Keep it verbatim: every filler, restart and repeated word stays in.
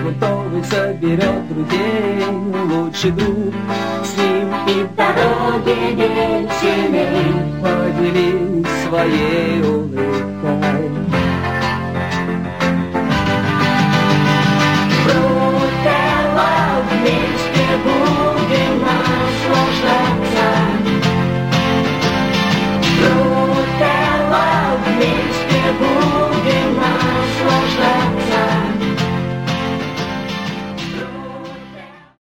фруктовых соберет друзей. Лучший друг, с ним и в дороге вечерей поделись своей улыбкой.